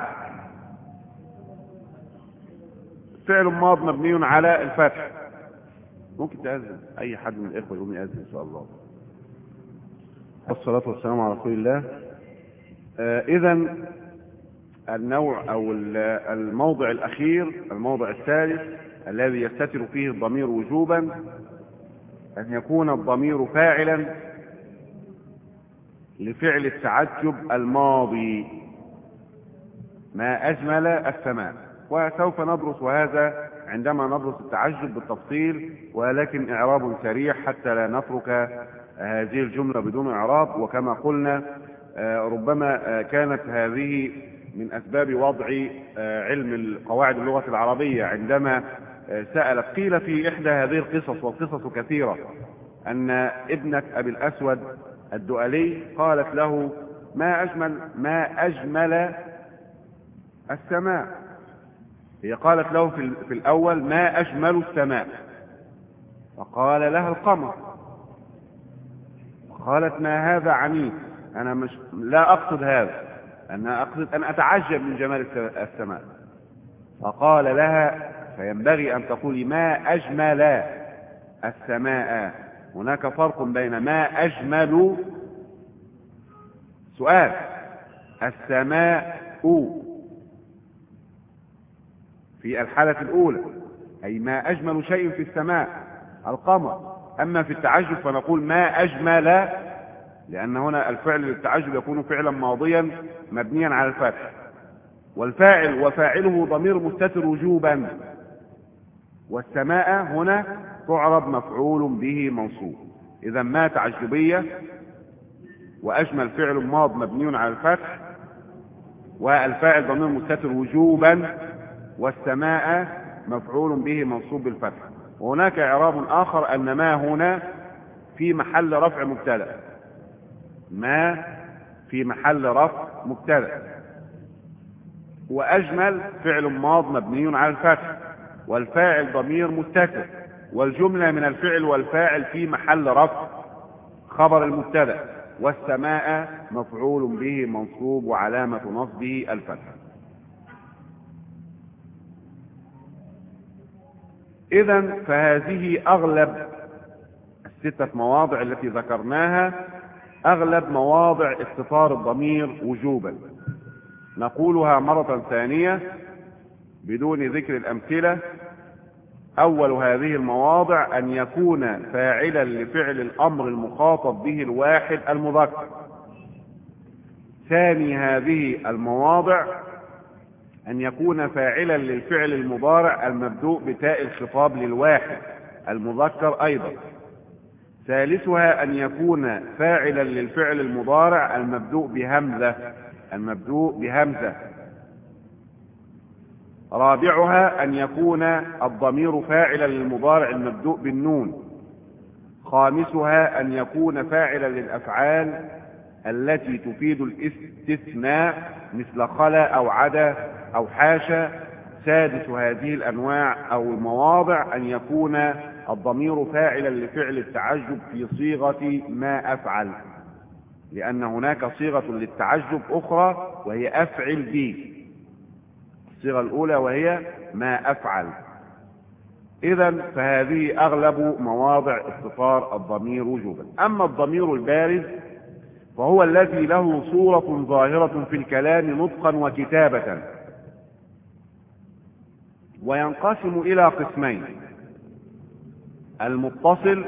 Speaker 2: فعل ماض مبني على الفتح. ممكن تأذن أي حد من الإخوة يقوم يأذن إن شاء الله. والصلاة والسلام على رسول الله. إذن النوع أو الموضع الأخير، الموضع الثالث الذي يستتر فيه الضمير وجوبا، أن يكون الضمير فاعلا لفعل التعجب الماضي. ما أجمل السماء. وسوف ندرس هذا عندما ندرس التعجب بالتفصيل، ولكن إعراب سريع حتى لا نترك هذه الجملة بدون إعراب. وكما قلنا ربما كانت هذه من أسباب وضع علم قواعد اللغة العربية، عندما سألت قيل في إحدى هذه القصص، والقصص كثيرة، أن ابنة أبي الأسود الدؤلي قالت له ما أجمل السماء. هي قالت له في الأول ما أجمل السماء، فقال لها القمر. قالت ما هذا عنيف، أنا لا أقصد هذا، أنا أقصد أن أتعجب من جمال السماء. فقال لها فينبغي أن تقولي ما أجمل السماء. هناك فرق بين ما أجمل سؤال السماء في الحالة الأولى، أي ما أجمل شيء في السماء القمر. أما في التعجب فنقول ما أجمل، لأن هنا الفعل للتعجب يكون فعلا ماضيا مبنيا على الفتح، والفاعل وفاعله ضمير مستتر وجوبا، والسماء هنا تعرب مفعول به منصوب. إذا ما تعجبية، وأجمل فعل ماض مبني على الفتح، والفاعل ضمير مستتر وجوبا، والسماء مفعول به منصوب بالفتح. وهناك إعراب آخر أن ما هنا في محل رفع مبتدأ، ما في محل رفع مبتدأ، وأجمل فعل ماض مبني على الفتح، والفاعل ضمير مستتر، والجملة من الفعل والفاعل في محل رفع خبر المبتدأ، والسماء مفعول به منصوب وعلامة نصبه الفتح. إذن فهذه أغلب الستة مواضع التي ذكرناها أغلب مواضع استتار الضمير وجوبا. نقولها مرة ثانية بدون ذكر الأمثلة. أول هذه المواضع أن يكون فاعلا لفعل الأمر المخاطب به الواحد المذكر. ثاني هذه المواضع أن يكون فاعلا للفعل المضارع المبدوء بتاء الخطاب للواحد المذكر أيضا. ثالثها أن يكون فاعلا للفعل المضارع المبدوء بهمزة. رابعها أن يكون الضمير فاعلا للمضارع المبدوء بالنون. خامسها أن يكون فاعلا للأفعال التي تفيد الاستثناء مثل خلا أو عدا أو حاشا. سادس هذه الأنواع أو المواضع أن يكون الضمير فاعلا لفعل التعجب في صيغة ما أفعل، لأن هناك صيغة للتعجب أخرى وهي أفعل به، الصيغة الأولى وهي ما أفعل. إذن فهذه أغلب مواضع استتار الضمير وجوبا. أما الضمير البارز فهو الذي له صورة ظاهرة في الكلام نطقا وكتابة، وينقسم إلى قسمين: المتصل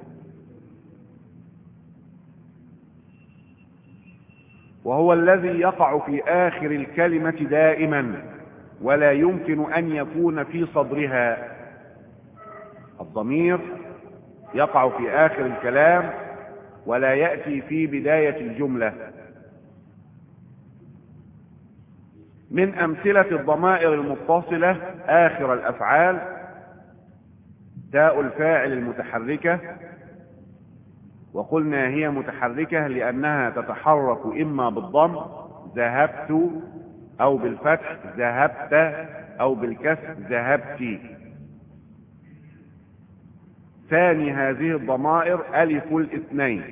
Speaker 2: وهو الذي يقع في آخر الكلمة دائما ولا يمكن أن يكون في صدرها. الضمير يقع في آخر الكلام ولا يأتي في بداية الجملة. من أمثلة الضمائر المتصلة آخر الأفعال: تاء الفاعل المتحركة، وقلنا هي متحركة لأنها تتحرك إما بالضم ذهبت، أو بالفتح ذهبت، أو بالكسر ذهبت. ثاني هذه الضمائر ألف الاثنين.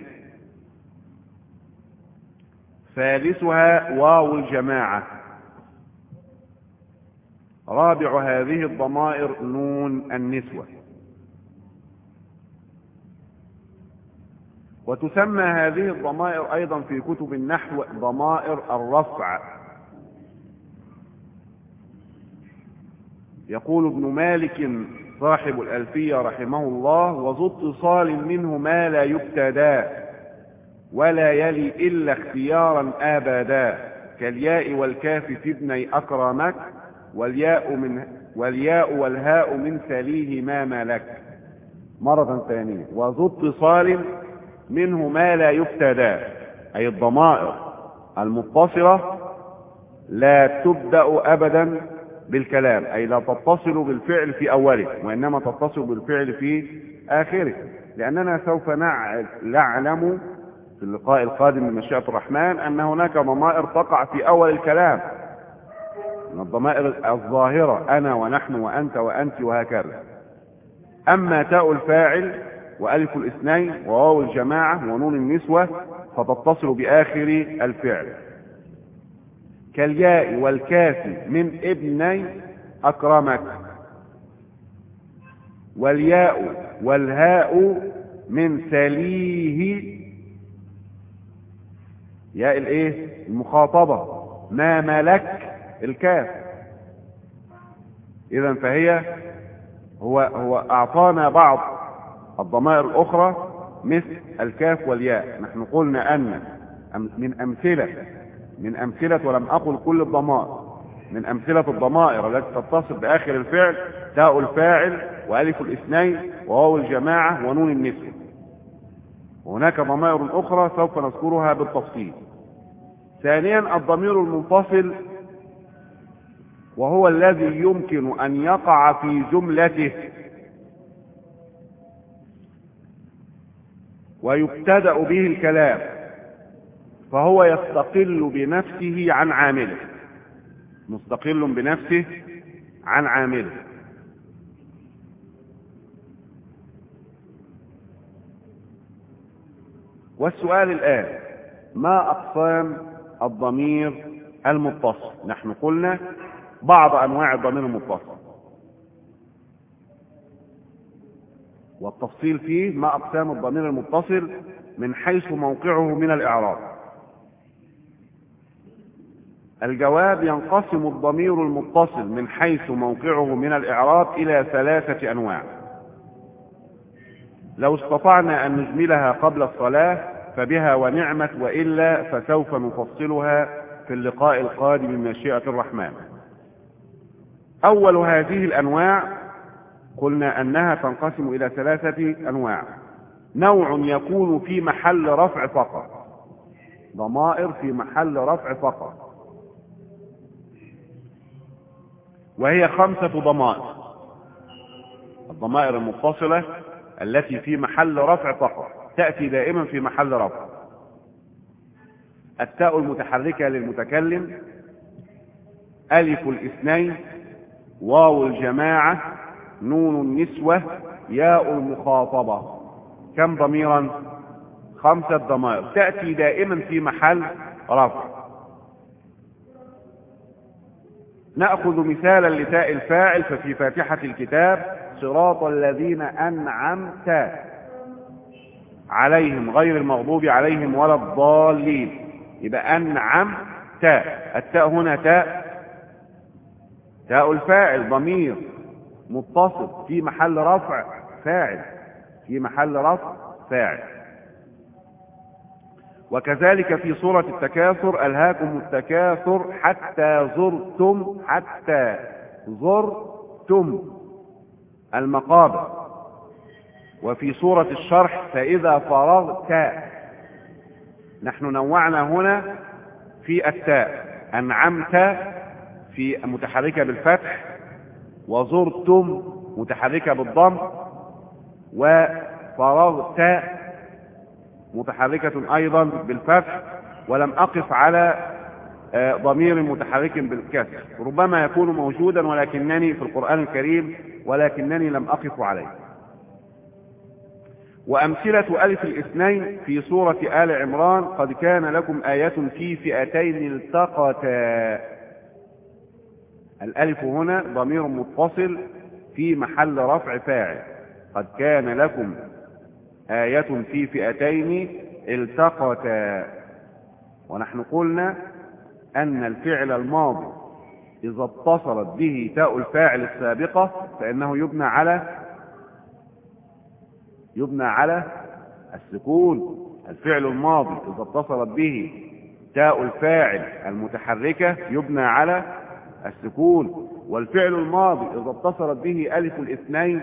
Speaker 2: ثالثها واو الجماعة. رابع هذه الضمائر نون النسوة. وتسمى هذه الضمائر أيضا في كتب النحو ضمائر الرفع. يقول ابن مالك صاحب الألفية رحمه الله: وذو اتصال منه ما لا يبتدى ولا يلي إلا اختيارا أبدا، كالياء والكاف في ابني أكرمك، والياء والهاء من تليه ما ملك. مرة ثانية: وذو اتصال منه ما لا يفتدى، أي الضمائر المتصلة لا تبدأ أبدا بالكلام، أي لا تتصل بالفعل في أوله، وإنما تتصل بالفعل في آخره، لأننا سوف نعلم في اللقاء القادم من مشيئة الرحمن أن هناك ضمائر تقع في أول الكلام، من الضمائر الظاهرة: أنا ونحن وأنت وأنت وهكذا. أما تاء الفاعل وألف الاثنين وواو الجماعة ونون النسوة فتتصل بآخر الفعل، كالياء والكاف من ابني أكرمك، والياء والهاء من تليه ياء الايه المخاطبة ما ملك الكاف. إذن فهي هو أعطانا بعض الضمائر الأخرى مثل الكاف والياء. نحن قلنا أن من أمثلة ولم أقل كل الضمائر، من أمثلة الضمائر التي تتصل بآخر الفعل تاء الفاعل وألف الاثنين وواو الجماعة ونون النسوة. وهناك ضمائر أخرى سوف نذكرها بالتفصيل. ثانيا الضمير المنفصل، وهو الذي يمكن أن يقع في جملته ويبتدأ به الكلام، فهو يستقل بنفسه عن عامله، مستقل بنفسه عن عامله. والسؤال الآن: ما أقسام الضمير المتصل؟ نحن قلنا بعض أنواع الضمير المتصل، والتفصيل فيه ما أقسام الضمير المتصل من حيث موقعه من الإعراب. الجواب: ينقسم الضمير المتصل من حيث موقعه من الإعراب إلى 3 أنواع. لو استطعنا أن نجملها قبل الصلاة فبها ونعمت، وإلا فسوف نفصلها في اللقاء القادم من مشيئة الرحمن. أول هذه الأنواع قلنا أنها تنقسم إلى 3 أنواع. نوع يكون في محل رفع فقط، ضمائر في محل رفع فقط، وهي 5 ضمائر. الضمائر المتصلة التي في محل رفع فقط تأتي دائما في محل رفع: التاء المتحركة للمتكلم، ألف الاثنين، واو الجماعة، نون النسوة، ياء المخاطبة. كم ضميرا؟ 5 ضمائر تأتي دائما في محل رفع. نأخذ مثالا لتاء الفاعل، ففي فاتحة الكتاب: صراط الذين أنعمت عليهم غير المغضوب عليهم ولا الضالين. يبقى أنعمت، التاء هنا تاء الفاعل، ضمير متصل في محل رفع فاعل، في محل رفع فاعل. وكذلك في سورة التكاثر: ألهاكم التكاثر حتى زرتم المقابر. وفي سورة الشرح: فإذا فرغت. نحن نوعنا هنا في التاء: أنعمت في متحركة بالفتح، وزرتم متحركة بالضم، وفرغت متحركة أيضا بالفتح. ولم أقف على ضمير متحرك بالكسر، ربما يكون موجودا ولكنني في القرآن الكريم ولكنني لم أقف عليه. وأمثلة ألف الاثنين في سورة آل عمران: قد كان لكم آية في فئتين التقتا. الألف هنا ضمير متصل في محل رفع فاعل. قد كان لكم آية في فئتين التقتا. ونحن قلنا أن الفعل الماضي إذا اتصلت به تاء الفاعل السابقة فإنه يبنى على السكون. الفعل الماضي إذا اتصلت به تاء الفاعل المتحركة يبنى على السكون، والفعل الماضي إذا اتصلت به ألف الاثنين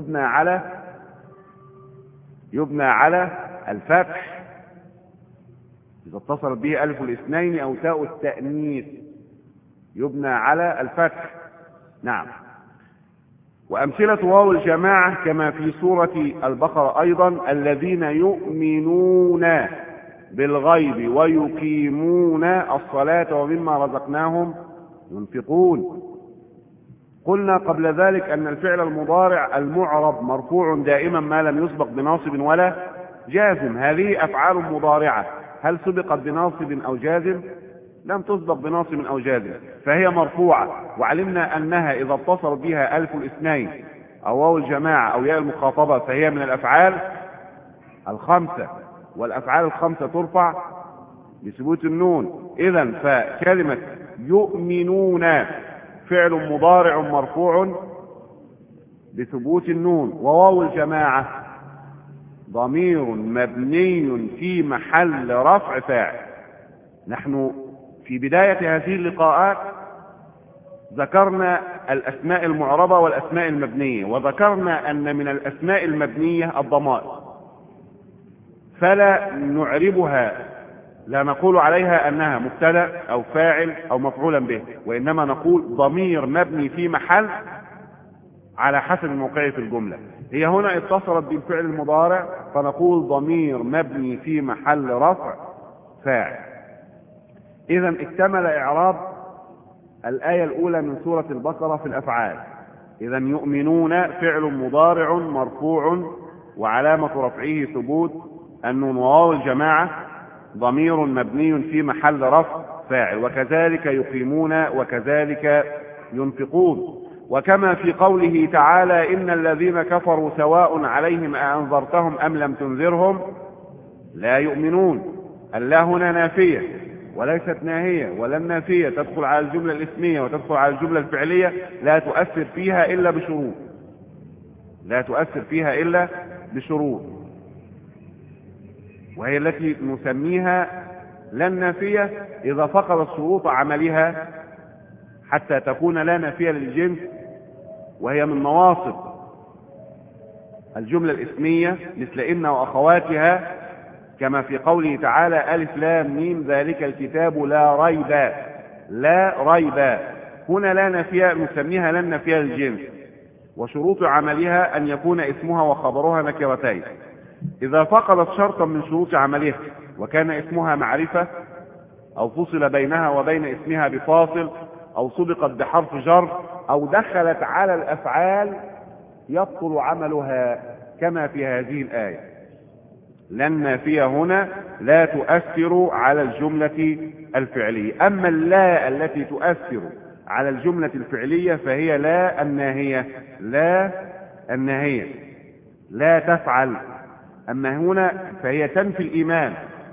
Speaker 2: يبنى على الفتح، إذا اتصلت به ألف الاثنين أو تاء التأنيث يبنى على الفتح. نعم. وأمثلة واو الجماعة كما في سورة البقرة أيضا: الذين يؤمنون بالغيب ويقيمون الصلاة ومما رزقناهم ينفقون. قلنا قبل ذلك أن الفعل المضارع المعرب مرفوع دائما ما لم يسبق بناصب ولا جازم. هذه أفعال مضارعة، هل سبقت بناصب أو جازم؟ لم تسبق بناصب أو جازم، فهي مرفوعة. وعلمنا أنها إذا اتصل بها ألف الاثنين أو واو الجماعة أو ياء المخاطبة فهي من الأفعال الخمسة، والأفعال الخمسة ترفع بثبوت النون. إذن فكلمة يؤمنون فعل مضارع مرفوع بثبوت النون، وواو الجماعة ضمير مبني في محل رفع فاعل. نحن في بداية هذه اللقاءات ذكرنا الأسماء المعربة والأسماء المبنية، وذكرنا أن من الأسماء المبنية الضمائر، فلا نعربها، لا نقول عليها أنها مبتدأ أو فاعل أو مفعولا به، وإنما نقول ضمير مبني في محل على حسب الموقع في الجملة. هي هنا اتصلت بالفعل المضارع فنقول ضمير مبني في محل رفع فاعل. إذن اكتمل إعراب الآية الأولى من سورة البقرة في الأفعال. إذن يؤمنون فعل مضارع مرفوع وعلامة رفعه ثبوت النون، وواو الجماعة ضمير مبني في محل رفع فاعل، وكذلك يقيمون وكذلك ينفقون. وكما في قوله تعالى: إن الذين كفروا سواء عليهم أأنذرتهم أم لم تنذرهم لا يؤمنون. اللا هنا نافية وليست ناهية، ولا النافية تدخل على الجملة الاسمية وتدخل على الجملة الفعلية لا تؤثر فيها إلا بشروط، وهي التي نسميها لا النافية إذا فقدت شروط عملها حتى تكون لا نافية للجنس، وهي من نواصب الجملة الاسمية مثل إن وأخواتها، كما في قوله تعالى: ألف لام ميم ذلك الكتاب لا ريب. هنا لا نافية نسميها لا نافية للجنس، وشروط عملها أن يكون اسمها وخبرها نكرتين. إذا فقدت شرطا من شروط عملها وكان اسمها معرفة أو فصل بينها وبين اسمها بفاصل أو سبقت بحرف جر أو دخلت على الأفعال يبطل عملها كما في هذه الآية. لأن النافية هنا لا تؤثر على الجملة الفعلية. أما اللا التي تؤثر على الجملة الفعلية فهي لا الناهية لا تفعل. أما هنا فهي تنفي الإيمان.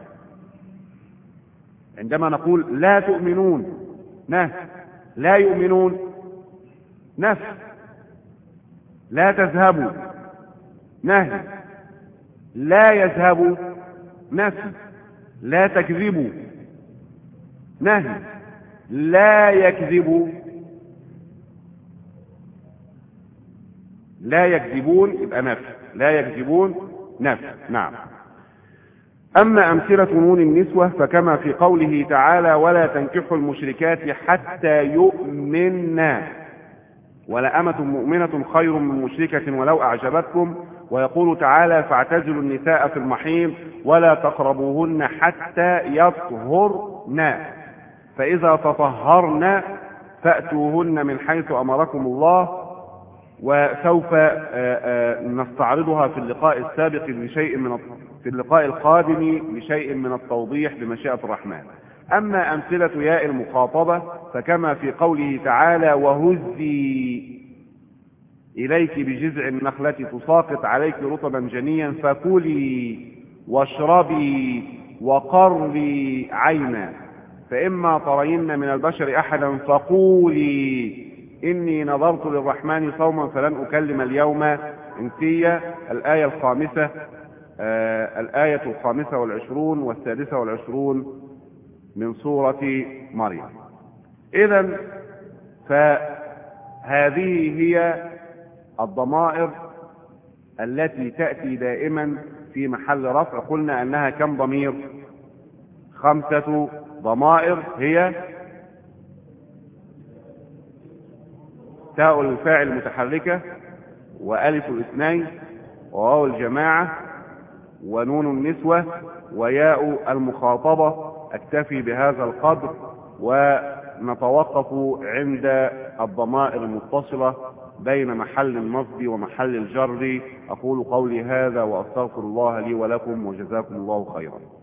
Speaker 2: عندما نقول لا تؤمنون نهي، لا يؤمنون نفي، لا تذهبوا نهي، لا يذهبوا نفي، لا تكذبوا نهي، لا يكذبوا، لا يكذبون يبقى نفي، لا يكذبون نفي. نعم. أما أمثلة نون النسوة فكما في قوله تعالى: ولا تنكحوا المشركات حتى يؤمنن ولأمة مؤمنة خير من مشركة ولو أعجبتكم. ويقول تعالى: فاعتزلوا النساء في المحيض ولا تقربوهن حتى يطهرن فإذا تطهرن فأتوهن من حيث أمركم الله. وسوف نستعرضها في اللقاء السابق في اللقاء القادم بشيء من التوضيح بمشيئة الرحمن. أما أمثلة ياء المخاطبة فكما في قوله تعالى: وهزي إليك بجذع النخلة تساقط عليك رطبا جنيا فكلي واشربي وقري عينا فإما ترين من البشر أحدا فقولي إني نظرت للرحمن صوما فلن أكلم اليوم إنسيا. الآية الخامسة والعشرون والسادسة والعشرون من سورة مريم. إذن فهذه هي الضمائر التي تأتي دائما في محل رفع. قلنا أنها كم ضمير؟ 5 ضمائر، هي تاء الفاعل المتحركة، وألف الاثنين، وواو الجماعة، ونون النسوة، وياء المخاطبة. أكتفي بهذا القدر ونتوقف عند الضمائر المتصلة بين محل النصب ومحل الجر. أقول قولي هذا وأستغفر الله لي ولكم، وجزاكم الله خيرا.